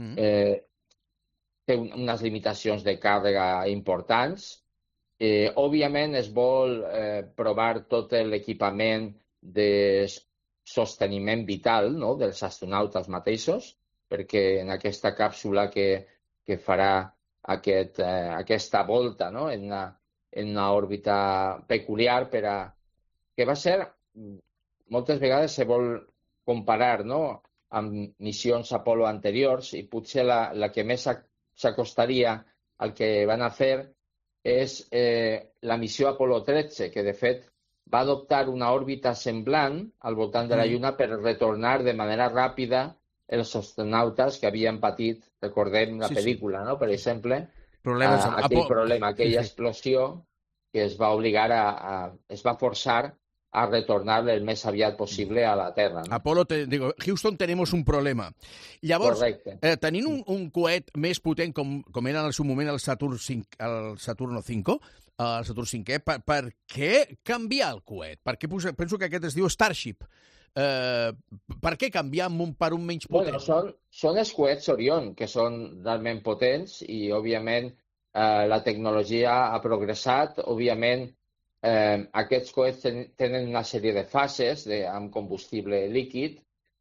Té unes limitacions de càrrega importants. Òbviament, es vol provar tot l'equipament de sosteniment vital dels astronautes mateixos, perquè en aquesta càpsula que farà aquesta volta en una òrbita peculiar, que va ser, moltes vegades se vol comparar amb missions Apollo anteriors, i potser la que més s'acostaria al que van a fer és la missió Apollo 13, que de fet va adoptar una òrbita semblant al voltant de la Lluna per retornar de manera ràpida els astronautes que havien patit, recordem la pel·lícula, per exemple, aquella explosió que es va obligar es va forçar a retornar el més aviat possible a la Terra. Apolo, Houston, tenemos un problema. Llavors, tenint un coet més potent com era en el seu moment el Saturn V, el Saturn V, per què canviar el coet? Penso que aquest es diu Starship. Per què canviar per un menys potent? Són els coets Orion, que són realment potents i, òbviament, la tecnologia ha progressat. Òbviament, aquests coets tenen una sèrie de fases amb combustible líquid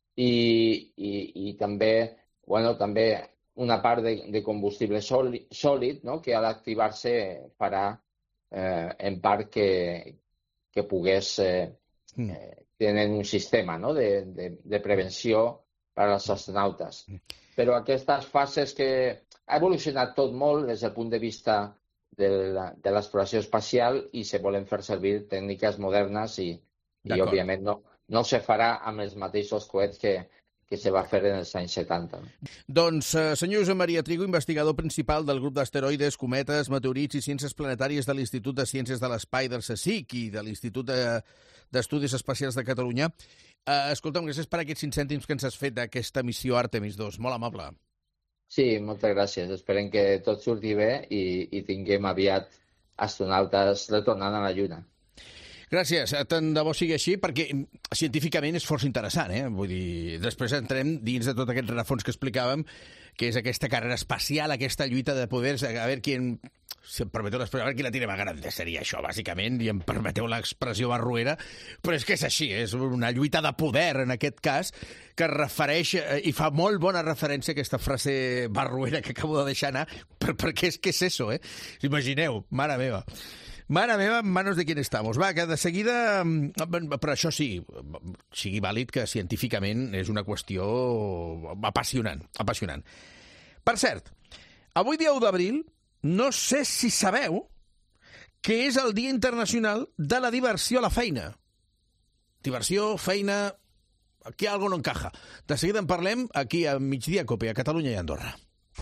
i també una part de combustible sòlid, que ha d'activar-se farà en part que pogués tenir un sistema de prevenció per als astronautes. Però aquestes fases que ha evolucionat tot molt des del punt de vista de l'exploració espacial i se volen fer servir tècniques modernes i òbviament, no se farà amb els mateixos coets que se va fer en els anys 70. Doncs, senyor Josep Maria Trigo, investigador principal del grup d'asteroides, cometes, meteorits i ciències planetàries de l'Institut de Ciències de l'Espai del CSIC i de l'Institut d'Estudis Espacials de Catalunya. Escolta'm, gràcies per aquests 5 cèntims que ens has fet d'aquesta missió Àrtemis 2. Molt amable. Sí, moltes gràcies. Esperem que tot surti bé i tinguem aviat astronautes retornant a la Lluna. Gràcies, tant de bo sigui així, perquè científicament és força interessant, Vull dir, després entrem dins de tot aquest rerefons que explicàvem, que és aquesta carrera espacial, aquesta lluita de poders, a veure qui, si em permeteu l'expressió, a veure qui la tira més gran, seria això, bàsicament, i em permeteu l'expressió barruera, però és que és així, és una lluita de poder, en aquest cas, que es refereix, i fa molt bona referència a aquesta frase barruera que acabo de deixar anar, perquè és que és eso, Imagineu, mare meva, en manos de quién estamos. Va, que de seguida... Però això sí, sigui vàlid que científicament és una qüestió apassionant. Per cert, avui dia 1 d'abril, no sé si sabeu que és el Dia Internacional de la Diversió a la Feina. Diversió, feina... Aquí algo no encaja. De seguida en parlem aquí a Migdia Cope, a Catalunya i Andorra.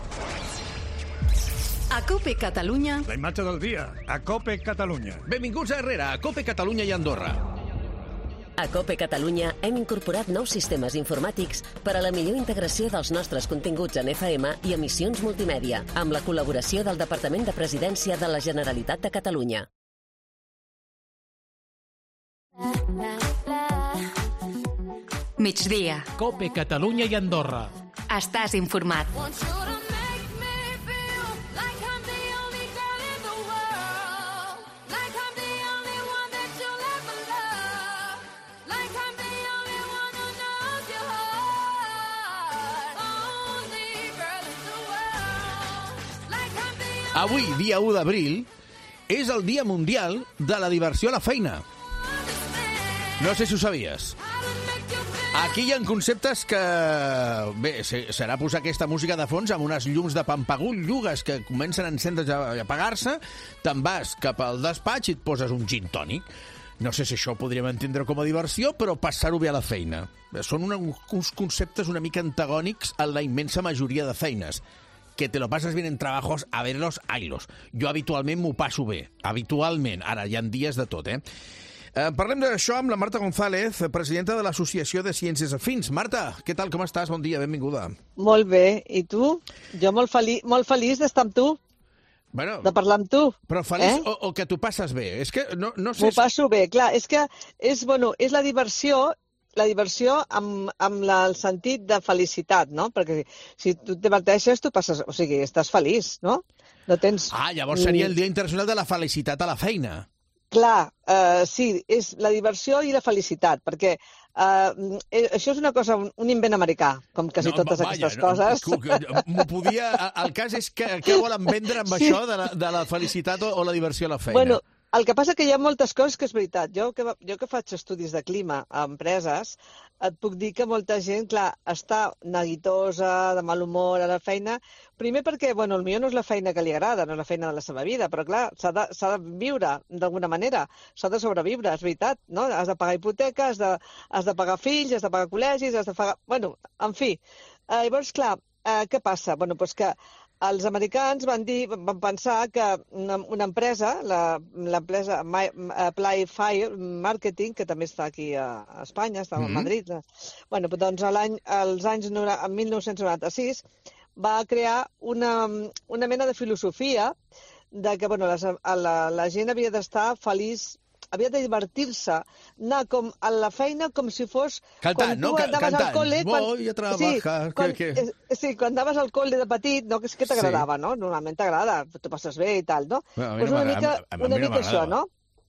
A COPE Catalunya... La imatge del dia, a COPE Catalunya. Benvinguts a Herrera, a COPE Catalunya i Andorra. A COPE Catalunya hem incorporat nous sistemes informàtics per a la millor integració dels nostres continguts en FM i emissions multimèdia, amb la col·laboració del Departament de Presidència de la Generalitat de Catalunya. Migdia. COPE Catalunya i Andorra. Estàs informat. Avui, dia 1 d'abril, és el Dia Mundial de la Diversió a la Feina. No sé si ho sabies. Aquí hi ha conceptes que... Bé, serà posar aquesta música de fons amb unes llums de pampagullugues que comencen a encendre's i apagar-se, te'n vas cap al despatx i et poses un gin tònic. No sé si això ho podríem entendre com a diversió, però passar-ho bé a la feina. Són uns conceptes una mica antagònics en la immensa majoria de feines. Que te lo pasas bien en trabajos, a verlos, haylos. Jo habitualment m'ho passo bé. Habitualment. Ara, hi ha dies de tot, Parlem d'això amb la Marta González, presidenta de l'Associació de Ciències Afins. Marta, què tal, com estàs? Bon dia, benvinguda. Molt bé, i tu? Jo molt feliç d'estar amb tu, de parlar amb tu. Però feliç o que t'ho passes bé? És que no sé... M'ho passo bé, clar, és que és la diversió amb el sentit de felicitat, no? Perquè si tu et diverteixes, tu passes... O sigui, estàs feliç, no? No tens... llavors seria el Dia Internacional de la Felicitat a la Feina. Clar, sí, és la diversió i la felicitat, perquè això és una cosa, un invent americà, com quasi totes aquestes coses. M'ho podia... El cas és que què volen vendre amb això de la felicitat o la diversió a la feina? Bueno, el que passa que hi ha moltes coses que és veritat. Jo que faig estudis de clima a empreses, et puc dir que molta gent, clar, està neguitosa, de mal humor a la feina, primer perquè, el millor no és la feina que li agrada, no és la feina de la seva vida, però clar, s'ha de viure d'alguna manera, s'ha de sobreviure, és veritat, no? Has de pagar hipoteca, has de pagar fills, has de pagar col·legis, has de pagar... en fi. Llavors, clar, què passa? Doncs que els americans van pensar que una empresa, l'empresa Apply Fire Marketing, que també està aquí a Espanya, està a Madrid, doncs als anys 1996 va crear una mena de filosofia de que la gent havia d'estar feliç, havia de divertir-se, anar a la feina com si fos... Cantant, no? Cantant. Voy a trabajar. Sí, quan anaves al col·le de petit, no? Què t'agradava, no? Normalment t'agrada, t'ho passes bé i tal, no? Doncs una mica això, no?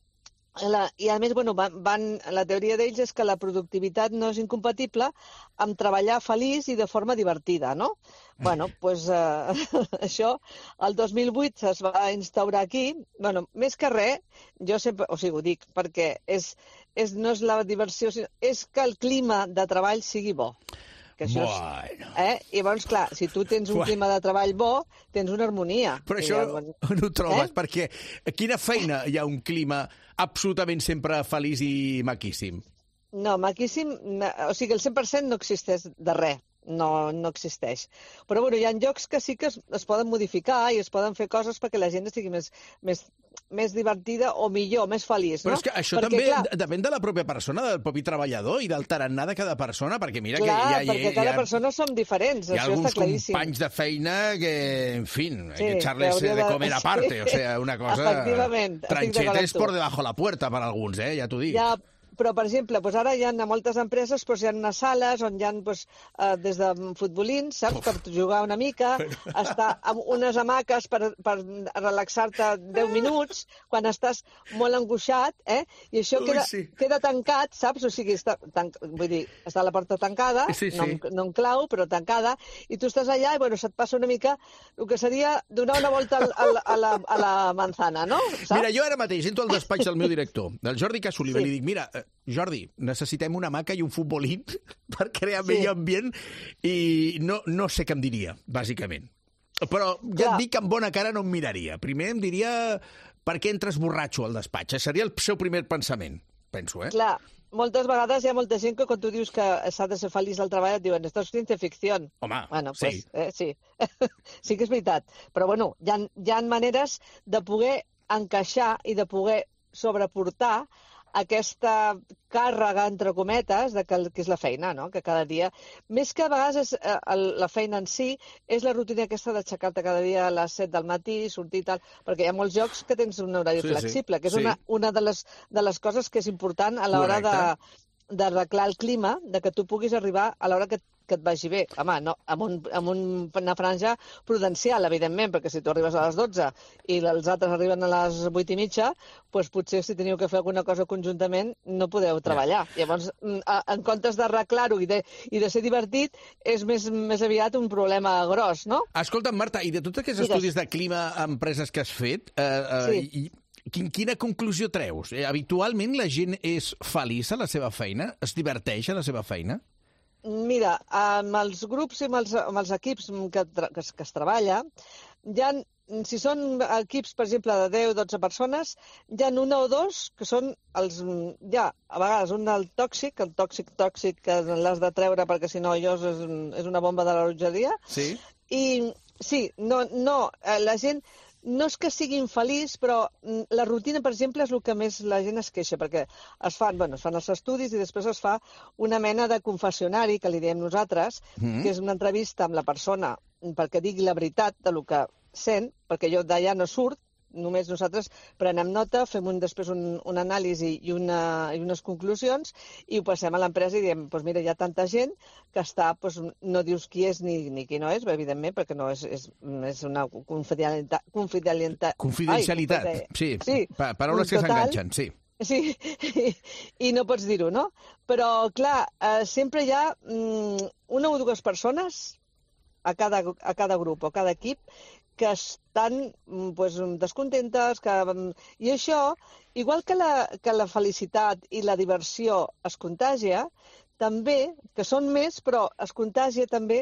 I a més, la teoria d'ells és que la productivitat no és incompatible amb treballar feliç i de forma divertida, no? Doncs això, el 2008 es va instaurar aquí. Més que res, jo sempre, ho dic, perquè no és la diversió, és que el clima de treball sigui bo. I llavors, clar, si tu tens un clima de treball bo, tens una harmonia. Però això no ho trobes, perquè a quina feina hi ha un clima absolutament sempre feliç i maquíssim? No, maquíssim, o sigui, el 100% no existeix de res. No existeix. Però hi ha llocs que sí que es poden modificar i es poden fer coses perquè la gent estigui més més divertida o millor, més feliç, no? Però és que això també depèn de la pròpia persona, del propi treballador i del tarannà de cada persona, perquè mira que perquè cada persona som diferents, hi ha això alguns està claríssim. companys de feina que, en fin, hay que echarles de comer aparte, o sea, una cosa... Tranchete es por debajo la puerta per alguns, ja t'ho dic. Ja, però, per exemple, doncs ara hi ha moltes empreses, doncs hi ha unes sales on hi ha des de futbolins, saps, per jugar una mica, estar amb unes hamaques per relaxar-te 10 minuts, quan estàs molt angoixat, i això queda tancat, saps? O sigui, vull dir, està la porta tancada, no en clau, però tancada, i tu estàs allà i, bueno, se't passa una mica el que seria donar una volta a la manzana, no? Saps? Mira, jo ara mateix entro al despatx del meu director, del Jordi Casoliva, i li dic, mira, Jordi, necessitem una hamaca i un futbolín per crear millor ambient i no sé què em diria, bàsicament. Però ja et dic que amb bona cara no em miraria. Primer em diria per què entres borratxo al despatx. Seria el seu primer pensament, penso, Clar, moltes vegades hi ha molta gent que quan tu dius que s'ha de ser feliç al treball et diuen, esto es ciencia ficción. Home, bueno, sí. Sí. Sí que és veritat. Però, bueno, hi ha maneres de poder encaixar i de poder sobreportar aquesta càrrega, entre cometes, que és la feina, no? Que cada dia... Més que a vegades la feina en si, és la rutina aquesta d'aixecar-te cada dia a les 7 del matí, sortir i tal, perquè hi ha molts llocs que tens un horari flexible, que és una de les coses que és important a l'hora d'arreglar el clima, de que tu puguis arribar a l'hora que et vagi bé. Home, no, amb una franja prudencial, evidentment, perquè si tu arribes a les 12 i els altres arriben a les 8:30, doncs potser si teniu que fer alguna cosa conjuntament no podeu treballar. Llavors, en comptes d'arreglar-ho i de ser divertit, és més aviat un problema gros, no? Escolta'm, Marta, i de tots aquests estudis de clima a empreses que has fet, quina conclusió treus? Habitualment la gent és feliç a la seva feina? Es diverteix a la seva feina? Mira, amb els grups i amb els equips que es treballa, si són equips, per exemple, de 10-12 persones, hi ha una o dos que són a vegades un del tòxic, el tòxic que l'has de treure perquè si no allò és una bomba de la rellotgeria. Sí. I sí, la gent... No és que sigui infeliç, però la rutina, per exemple, és el que més la gent es queixa, perquè es fan els estudis i després es fa una mena de confessionari, que li diem nosaltres, que és una entrevista amb la persona perquè digui la veritat del que sent, perquè allò d'allà no surt, només nosaltres prenem nota, fem després un anàlisi i unes conclusions i ho passem a l'empresa i diem, doncs mira, hi ha tanta gent que està, no dius qui és ni qui no és, evidentment, perquè no és una confidencialitat. Confidencialitat, sí. Paraules que s'enganxen, sí. Sí, i no pots dir-ho, no? Però, clar, sempre hi ha una o dues persones a cada grup o cada equip que estan descontentes, i això, igual que la felicitat i la diversió es contagia, també, que són més, però es contagia també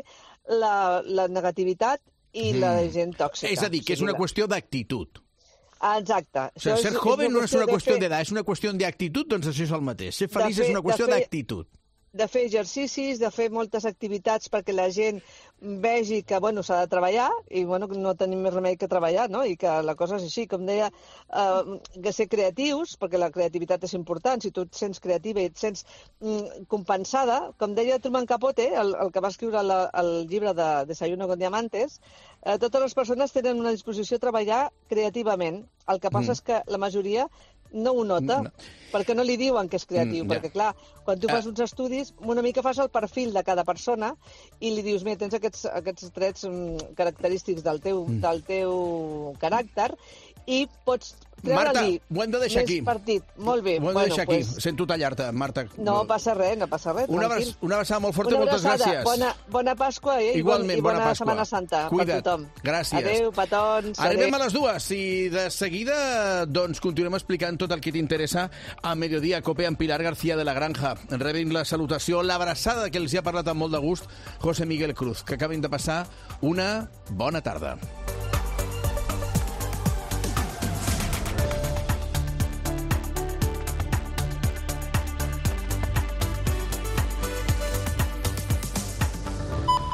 la negativitat i la gent tòxica. És a dir, que és una qüestió d'actitud. Exacte. O sigui, ser joven no és una qüestió d'edat, és una qüestió d'actitud, doncs això és el mateix. Ser feliç és una qüestió d'actitud. De fer exercicis, de fer moltes activitats perquè la gent vegi que s'ha de treballar i no tenim més remei que treballar, no? I que la cosa és així. Com deia, que ser creatius, perquè la creativitat és important. Si tu et sents creativa i et sents compensada, com deia Truman Capote, el que va escriure el llibre de Desayuno con Diamantes, totes les persones tenen una disposició a treballar creativament. El que passa és que la majoria no ho nota, perquè no li diuen que és creatiu, perquè clar, quan tu fas uns estudis, una mica fas el perfil de cada persona i li dius, mira, tens aquests trets característics del teu caràcter i pots treure-li més partit. Molt bé. Ho hem de deixar aquí. Sento tallar-te, Marta. No passa res, Una abraçada molt forta, moltes gràcies. Bona Pasqua i bona Setmana Santa per tothom. Gràcies. Adéu, petons. Arribem a les 2 i de seguida continuem explicant tot el que t'interessa a Mediodía Cope amb Pilar García de la Granja. Rebin la salutació, l'abraçada que els hi ha parlat amb molt de gust José Miguel Cruz. Que acabin de passar una bona tarda.